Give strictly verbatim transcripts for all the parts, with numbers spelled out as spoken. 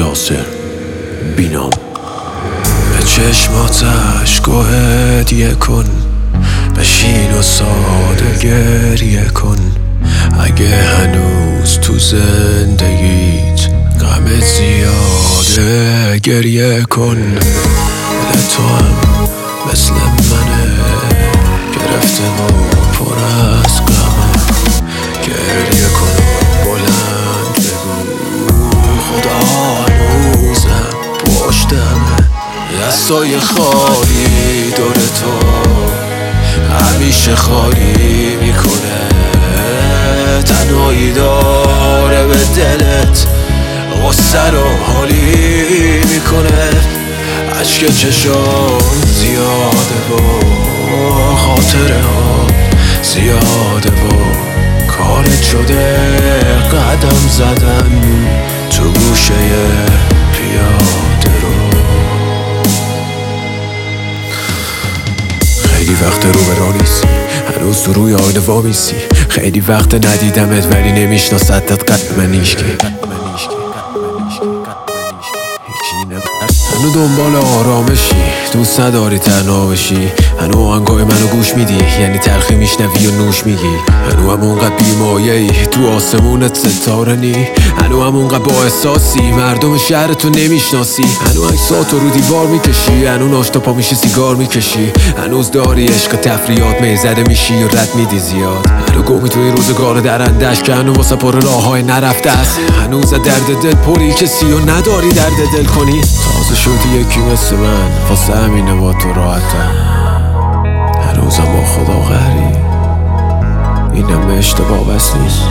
یاسر بینام. به چشماتش گوه هدیه کن، بشین و ساده گریه کن. اگه هنوز تو زندگیت غمت زیاده گریه کن. دل تو هم مثل منه، گرفته و پر از غمه. گریه کن و بلند بگو خدا هنوزم پشتمه. دستای خالی دور تو همیشه خالی میکنه. تنهایی داره به دلت غصه رو حالی میکنه. عشق چشام زیاده و خاطره ها زیاده و کارت شده قدم زدن تو گوشه پیاده رو. خیلی وقت رو به راه نیستی، هنوز تو روی آینه وامیستی. خیلی وقت ندیدمت ولی نمیشناستت قد من هیچکی. هنو دنبال آرامشی، دوست نداری تنها بشی. هنو آهنگای منو گوش میدی، یعنی تلخی میشنوی و نوش میگی. هنو همونقدر بیمایه ای تو آسمونت ستاره نی. هنو همونقدر با احساسی مردم شهرتو نمیشناسی. هنو عکساتو رو دیوار میکشی، هنو ناشتا پا میشی سیگار میکشی. هنوز داری عشق تفریات میزده میشی و رد میدی زیاد. هنو گمی توی روزگار درندش که هنو واسه پر راه های نرفته است. هنوز درد دل پری کسی و نداری درد دل کنی. تازه شدی یکی مثل من، واسه همینه با تو راحتم. هنوزم با خدا قهری، اینم اشتباه بس نیست.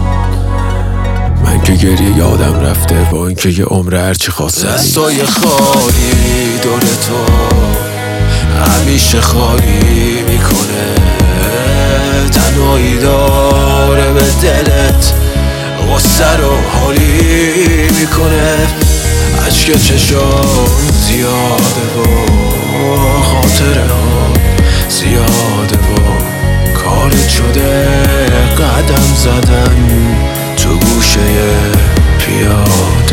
من که گریه یادم رفته با اینکه یه عمر هرچی خواسته. دستای خالی دور تو همیشه خالی میکنه. تنهایی داره به دلت غصه رو حالی میکنه. عشق چشام زیاده و خاطره ها زیاده و کارت شده قدم زدن تو گوشه پیاده.